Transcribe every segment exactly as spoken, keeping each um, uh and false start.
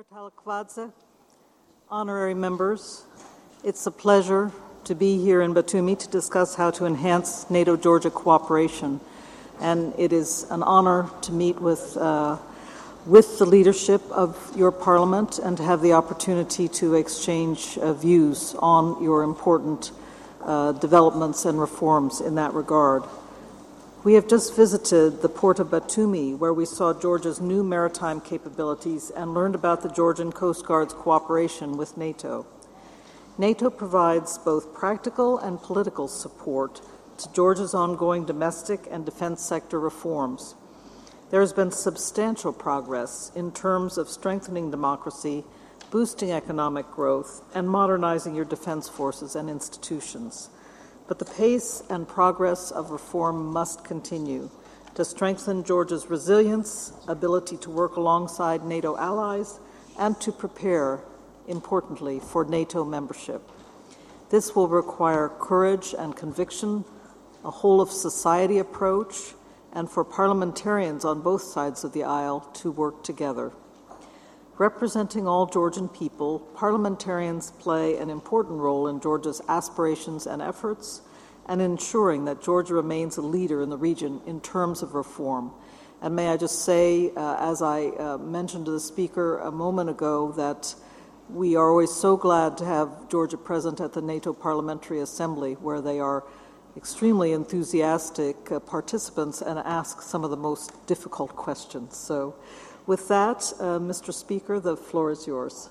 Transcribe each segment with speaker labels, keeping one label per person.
Speaker 1: Chair Talakvadze, honorary members, it's a pleasure to be here in Batumi to discuss how to enhance NATO-Georgia cooperation. And it is an honor to meet with, uh, with the leadership of your parliament and to have the opportunity to exchange uh, views on your important uh, developments and reforms in that regard. We have just visited the port of Batumi, where we saw Georgia's new maritime capabilities and learned about the Georgian Coast Guard's cooperation with NATO. NATO provides both practical and political support to Georgia's ongoing domestic and defense sector reforms. There has been substantial progress in terms of strengthening democracy, boosting economic growth, and modernizing your defense forces and institutions. But the pace and progress of reform must continue to strengthen Georgia's resilience, ability to work alongside NATO allies, and to prepare, importantly, for NATO membership. This will require courage and conviction, a whole-of-society approach, and for parliamentarians on both sides of the aisle to work together. Representing all Georgian people, parliamentarians play an important role in Georgia's aspirations and efforts and ensuring that Georgia remains a leader in the region in terms of reform. And may I just say, uh, as I uh, mentioned to the speaker a moment ago, that we are always so glad to have Georgia present at the NATO Parliamentary Assembly, where they are extremely enthusiastic uh, participants and ask some of the most difficult questions. So with that, uh, Mister Speaker, the floor is yours.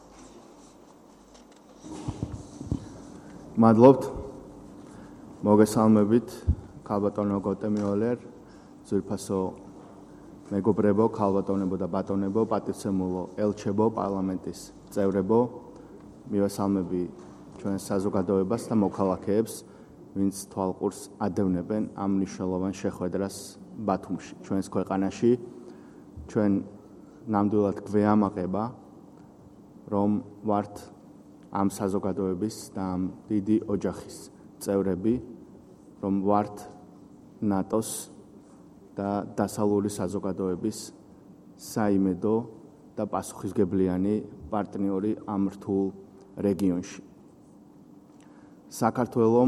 Speaker 2: Madlobt, მოგესალმებით, ქალბატონო გოტემიოლერ, ძვირფასო მეგობრებო, ქალბატონებო და ბატონებო, პატივცემულო ელჩებო, პარლამენტის წევრებო, მივესალმები ჩვენ საზოგადოებას და მოქალაქეებს, ვინც თვალყურს ადევნებენ ამ მნიშვნელოვან შეხვედრას ბათუმში, ჩვენს ქვეყანაში, ჩვენ ნამდვილად გვეამაყება, რომ ვართ ამ საზოგადოების და ამ დიდი ოჯახის წევრები, რომ ვართ ნატოს და დასავლური საზოგადოების საიმედო და პასუხისმგებლიანი პარტნიორი ამ რთულ რეგიონში. საქართველომ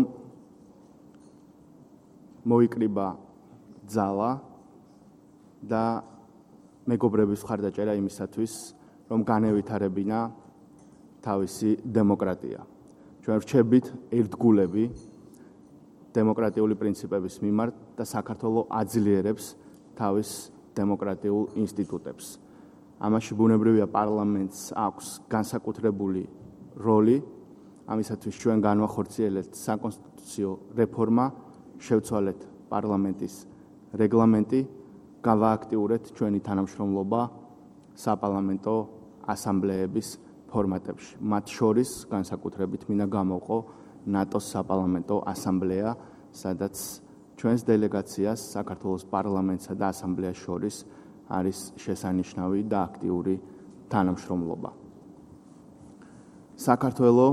Speaker 2: მოიკრიბა ძალა და მეგობრების მხარდაჭერა იმისათვის, რომ განევითარებინა თავისი დემოკრატია. ჩვენ რჩებით ერთგულები დემოკრატიული პრინციპების მიმართ და საქართველოს აძლიერებს თავის დემოკრატიულ ინსტიტუტებს. ამაში ბუნებრივია პარლამენტს აქვს განსაკუთრებული როლი, ამისათვის ჩვენ განვახორციელებთ საკონსტიტუციო რეფორმა, შევცვალეთ პარლამენტის რეგლამენტი, გავააქტიურეთ ჩვენი თანამშრომლობა საპარლამენტო ასამბლეების ფორმატებში. მათ შორის განსაკუთრებით მინდა გამოვყო ნატოს საპარლამენტო ასამბლეა, სადაც ჩვენს დელეგაციას საქართველოს პარლამენტსა და ასამბლეას შორის არის შესანიშნავი და აქტიური თანამშრომლობა. საქართველო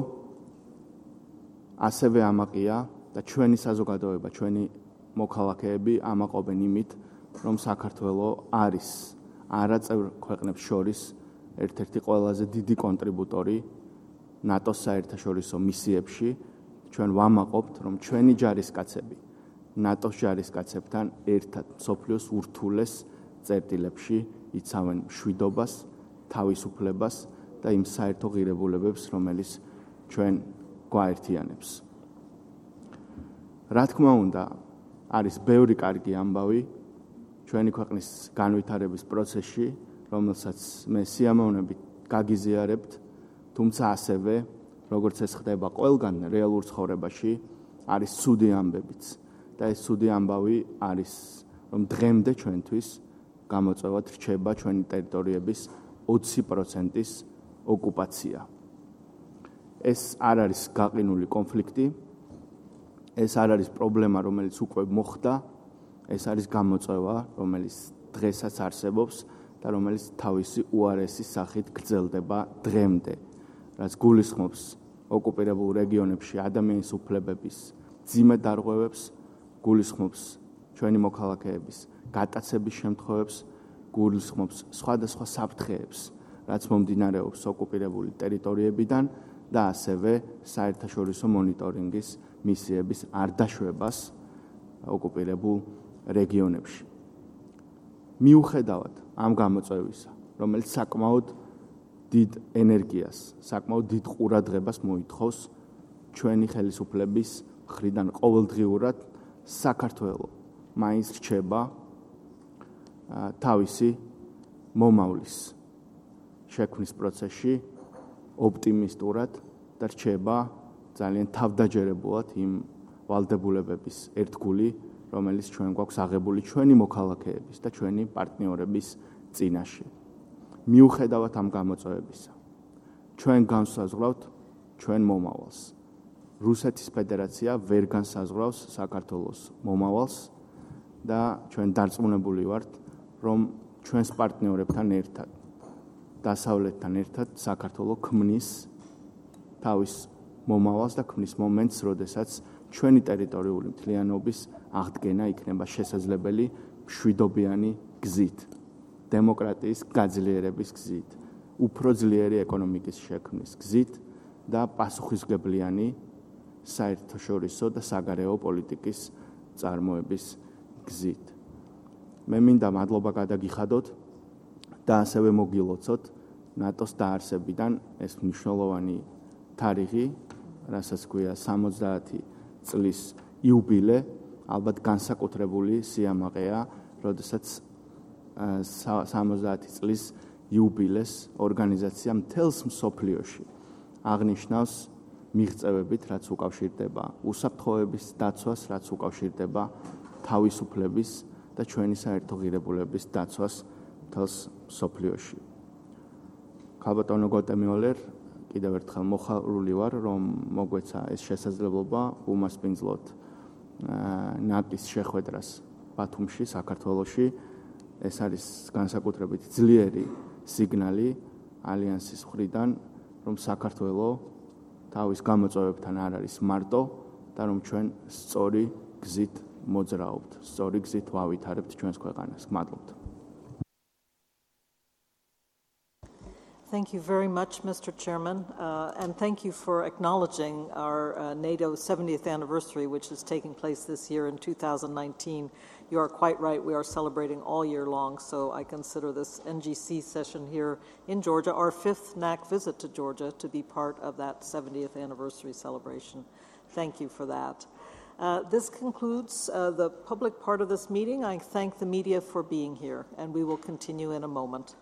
Speaker 2: ასევე ამაყია და ჩვენი საზოგადოება, ჩვენი მოქალაქეები ამაყობენ იმით, რომ საქართველო არის არაწევრ ქვეყნებს შორის ერთ-ერთი ყველაზე დიდი კონტრიბუტორი ნატოს საერთაშორისო მისიებში. ჩვენ ვამაყობთ, რომ ჩვენი ჯარისკაცები ნატოს ჯარისკაცებთან ერთად მსოფლიოს ურთულეს წერტილებში იცავენ მშვიდობას, თავისუფლებას და იმ საერთო ღირებულებებს, რომელიც ჩვენ გვაერთიანებს. რა თქმა უნდა, არის ბევრი კარგი ამბავი ჩვენი ქვეყნის განვითარების პროცესში, რომელსაც მე სიამოვნებით გაგიზიარებთ, თუმცა ასევე, როგორც ეს ხდება ყველგან რეალურ ცხოვრებაში, არის ცუდი ამბებიც. და ეს ცუდი ამბავი არის, რომ დღემდე ჩვენთვის გამოწვევად რჩება ჩვენი ტერიტორიების ოცი პროცენტის ოკუპაცია. ეს არ არის გაყინული კონფლიქტი, ეს არ არის პრობლემა, რომელიც უკვე მოხდა, ეს არის გამოწვევა, რომელიც დღესაც არსებობს და რომელიც თავისი უარესის სახით გრძელდება დღემდე, რაც გულისხმობს ოკუპირებულ რეგიონებში ადამიანის უფლებების მძიმე დარღვევებს, გულისხმობს ჩვენი მოქალაქეების გატაცების შემთხვევებს, გულისხმობს სხვადასხვა საფრთხეებს, რაც მომდინარეობს ოკუპირებული ტერიტორიებიდან და ასევე საერთაშორისო მონიტორინგის მისიების არ დაშვებას ოკუპირებულ რეგიონებში. მიუხედავად ამ გამოწვევისა, რომელიც საკმაოდ დიდ ენერგიას, საკმაოდ დიდ ყურადღებას მოითხოვს ჩვენი ხელისუფლების მხრიდან ყოველდღიურად, საქართველო მაინც რჩება თავისი მომავლის შექმნის პროცესში ოპტიმისტურად და რჩება ძალიან თავდაჯერებულად იმ ვალდებულებების ერთგული, რომელიც ჩვენ გვაქვს აღებული ჩვენი მოქალაქეების და ჩვენი პარტნიორების წინაშე. მიუხედავად ამ გამოწვევებისა, ჩვენ განსაზღვრავთ ჩვენ მომავალს. რუსეთის ფედერაცია ვერ განსაზღვრავს საქართველოს მომავალს და ჩვენ დარწმუნებული ვართ, რომ ჩვენს პარტნიორებთან ერთად, დასავლეთთან ერთად საქართველო ქმნის თავის მომავალს და ქმნის მომენტს, როდესაც ჩვენი ტერიტორიული მთლიანობის აღდგენა იქნება შესაძლებელი მშვიდობიანი გზით, დემოკრატიის გაძლიერების გზით, უფრო ძლიერი ეკონომიკის შექმნის გზით და პასუხისმგებლიანი საერთაშორისო და საგარეო პოლიტიკის წარმოების გზით. მე მინდა მადლობა გადაგიხადოთ და ასევე მოგილოცოთ ნატოს დაარსებიდან ეს მნიშვნელოვანი თარიღი, რასაც ქვია სამოცდაათი წლის იუბილე, ალბათ განსაკუთრებული სიამაყეა, როდესაც სამოცდაათი წლის იუბილეს ორგანიზაცია მთელს მსოფლიოში აღნიშნავს მიღწევებით, რაც უკავშირდება უსაფრთხოების დაცვას, რაც უკავშირდება თავისუფლების და ჩვენი საერთო ღირებულების დაცვას მთელს მსოფლიოში. ქალბატონო გოტემიოლერ, კიდევ ერთხელ მოხარული ვარ, რომ მოგვეცა ეს შესაძლებლობა უმასპინძლოთ ნატოს შეხვედრას ბათუმში, საქართველოში. ეს არის განსაკუთრებით ძლიერი სიგნალი ალიანსის მხრიდან, რომ საქართველო თავის გამოწვევებთან არ არის მარტო და რომ ჩვენ სწორი გზით მოძრაობთ, სწორი გზით ვავითარებთ ჩვენს ქვეყანას. მადლობთ.
Speaker 1: Thank you very much, Mister Chairman, uh, and thank you for acknowledging our uh, NATO seventieth anniversary, which is taking place this year in two thousand nineteen. You are quite right, we are celebrating all year long, so I consider this N G C session here in Georgia, our fifth N A C visit to Georgia, to be part of that seventieth anniversary celebration. Thank you for that. Uh, this concludes uh, the public part of this meeting. I thank the media for being here, and we will continue in a moment.